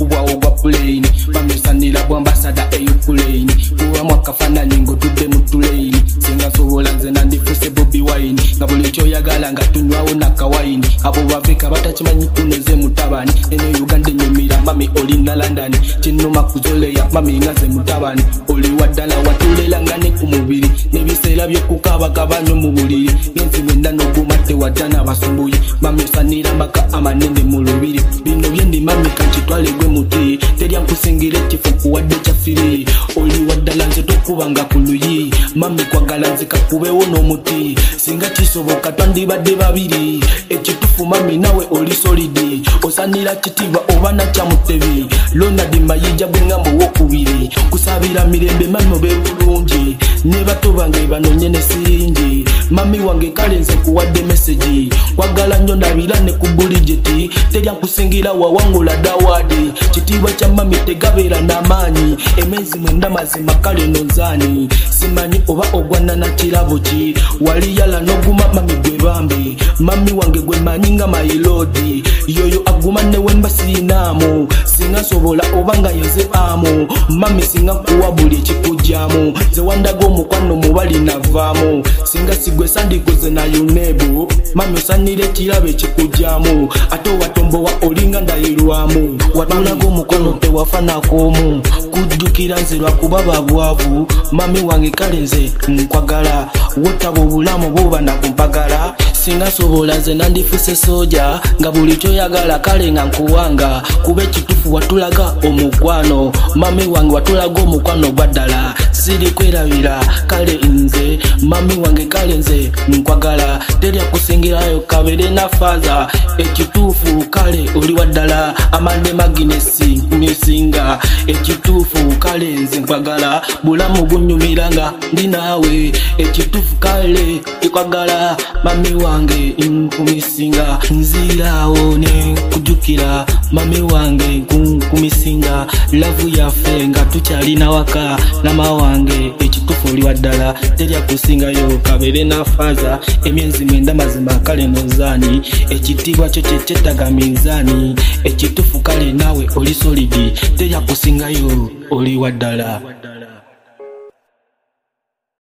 bwawo gwa plane bamesanira bwambasada eyukulane kuwa mwakafananye ngotudde mu tulane singa sobola nze nandifuse Bobi Wine nga buli kyoyagala nga tunywawo nakawayini abo baveka batakimanyi kuneze mutabani ene Uganda enyumira mami olina London kinuma kuzoleya mami ngaze mutabani oli waddala watulela nga ne ku mubiri n'ebiseera by'okukabakabanyo mu buliri ngenzi mwenda n'ogumatte waddana basumbuyi mami osanira maka amanene mu lubiri bino byendi mami kankitwale gwe muti terya nkusingira ekifu kuwadde kyafiri oli waddala nze tokubanga ku luyi mami kwagala nze kakubewo n'omuti singa kisoboka twandibadde babiri ekitufu mami nawe oli solidi osanira kitiibwa oba nakyamutebi Lonadi Mayija bwengamba owokubiri kusabira mirembe mami obe bulungi ne bato bange banonye ne siringi mami wange kale nze kuwadde message kwagala nnyo ndabirane ku bulijeti terya nkusingira wawangula dawadi kitiibwa kya mami tegabeera n'amaanyi emezi mwenda mazima kale nonzaani simanyi oba ogwana na kirabo ki wali yala n'oguma mami gwe bambi mami wange gwe manyi nga mailodi yoyo aguma ne wemba siinaamu singa sobola obanga yoze amu mami singa kuwa buli kikujjamu ze wandaga omukwano mubali navaamu singa sigwe sandikoze na yunebu mami osanire ekirabe ekikujjamu ate watombowa olinga ndayirwamu watulaga omukwano tewafanakoomu kujjukira nze lwakuba babwavu mami wange kale nze nkwagala wotaba obulamu buba nakumpagala singa sobola nze nandifuse soja nga buli kyoyagala kale nga nkuwanga kuba ekitufu watulaga omukwano mami wange watulaga omukwano gwaddala siri kwerabira kale nze mami wange kale nze nkwagala terya kusingirayo kabere na faza ekitufu kale oli waddala amande maginesi nkumisinga ekitufu kale nze nkwagala bulamu bunyumiranga ndi naawe ekitufu kale ikwagala mami wange nkumisinga nzirawo ne kujukira mami wange nkumisinga lavu yaffe nga tukyalina waka nama wange ekitufu oli waddala terya kusingayo kabere na faza emyezi mwenda mazima kale nozaani ekitiibwa kyo kyekyetaga minzaani ekitufu kale nawe oli solidi terya kusingayo oli waddala.